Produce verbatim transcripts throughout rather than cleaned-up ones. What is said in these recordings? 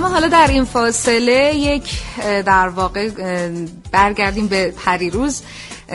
اما حالا در این فاصله یک در واقع برگردیم به پریروز.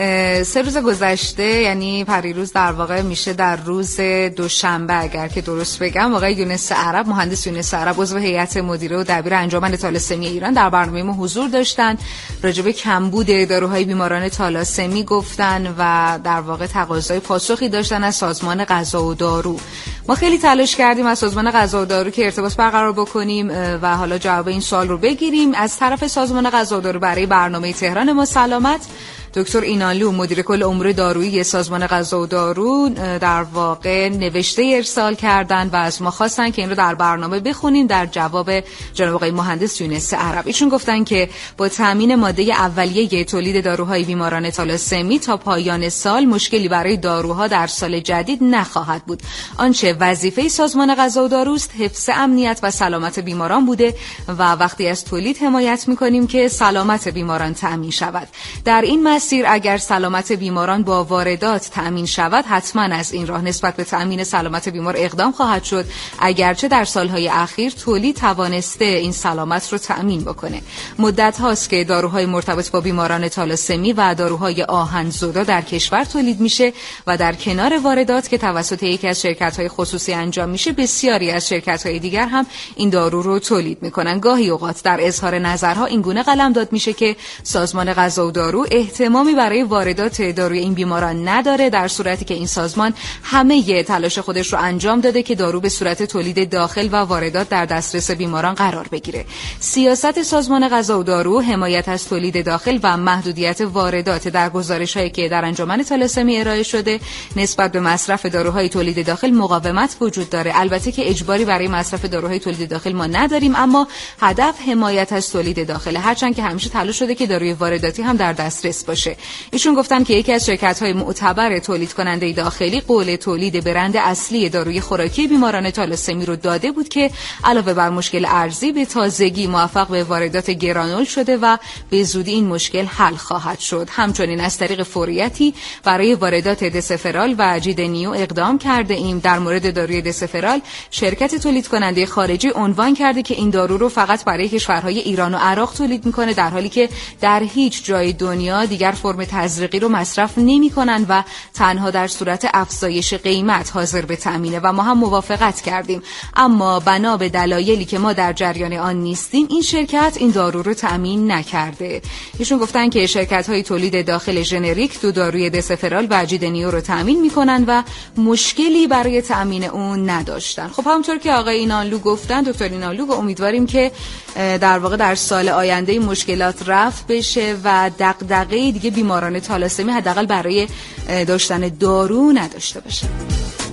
سه روز گذشته، یعنی پریروز در واقع میشه در روز دوشنبه اگر که درست بگم، آقای یونس عرب، مهندس یونس عرب، عضو هیئت مدیره و دبیر انجمن تالاسمی ایران در برنامه ما حضور داشتن. راجع به کمبود داروهای بیماران تالاسمی گفتن و در واقع تقاضای پاسخی داشتن از سازمان غذا و دارو. ما خیلی تلاش کردیم از سازمان غذا و دارو که ارتباط برقرار بکنیم و حالا جواب این سوال رو بگیریم. از طرف سازمان غذا و دارو برای برنامه تهران ما سلامت، دکتر اینانلو، مدیر کل امور دارویی سازمان غذا و دارو، در واقع نوشته ارسال کردن و از ما خواستن که این رو در برنامه بخونیم در جواب جناب آقای مهندس یونس عرب. ایشون گفتن که با تامین ماده اولیه تولید داروهای بیماران تالاسمی تا پایان سال مشکلی برای داروها در سال جدید نخواهد بود. آنچه وظیفه سازمان غذا و داروست حفظ امنیت و سلامت بیماران بوده و وقتی از تولید حمایت می‌کنیم که سلامت بیماران تأمین شود. در این مسیر اگر سلامت بیماران با واردات تأمین شود، حتما از این راه نسبت به تأمین سلامت بیمار اقدام خواهد شد، اگرچه در سالهای اخیر تولید توانسته این سلامت رو تأمین بکنه. مدت هاست که داروهای مرتبط با بیماران تالاسمی و داروهای آهن‌زدا در کشور تولید میشه و در کنار واردات که توسط یکی از شرکت‌های خصوصی انجام میشه، بسیاری از شرکت‌های دیگر هم این دارو رو تولید میکنن. گاهی اوقات در اظهار نظرها این گونه قلمداد میشه که سازمان غذا و دارو اهتمامی برای واردات داروی این بیماران نداره، در صورتی که این سازمان همه تلاش خودش رو انجام داده که دارو به صورت تولید داخل و واردات در دسترس بیماران قرار بگیره. سیاست سازمان غذا و دارو حمایت از تولید داخل و محدودیت واردات. در گزارش‌هایی که در انجمن تالاسمی ارائه شده نسبت به مصرف داروهای تولید داخل مقاومت وجود داره. البته که اجباری برای مصرف داروهای تولید داخل ما نداریم، اما هدف حمایت از تولید داخل، هرچند که همیشه تلاش شده که داروی وارداتی هم در دسترس باشه. ایشون گفتن که یکی از شرکت‌های معتبر تولید کننده داخلی قول تولید برند اصلی داروی خوراکی بیماران تالاسمی رو داده بود که علاوه بر مشکل ارزی به تازگی موفق به واردات گرانول شده و به زودی این مشکل حل خواهد شد. همچنین از طریق فوریتی برای واردات دسفرال و جیدنیو اقدام کرده ایم. در مورد داروی دسفرال شرکت تولید کننده خارجی عنوان کرده که این دارو رو فقط برای کشورهای ایران و عراق تولید میکنه، در حالی که در هیچ جای دنیا دیگر فرم تزریقی رو مصرف نمی‌کنن و تنها در صورت افزایش قیمت حاضر به تأمینه و ما هم موافقت کردیم. اما بنا به دلایلی که ما در جریان آن نیستیم، این شرکت این دارو رو تأمین نکرده. ایشون گفتن که شرکت‌های تولید داخل ژنریک دو داروی دسفرال و جیدنیو رو تأمین می‌کنن و مشکلی برای تأمین اون نداشتن. خب همونطور که آقای اینانلو گفتن، دکتر اینانلو، و امیدواریم که در واقع در سال آینده این مشکلات رفع بشه و دغدغه دیگه بیماران تالاسمی حداقل برای داشتن دارو نداشته باشه.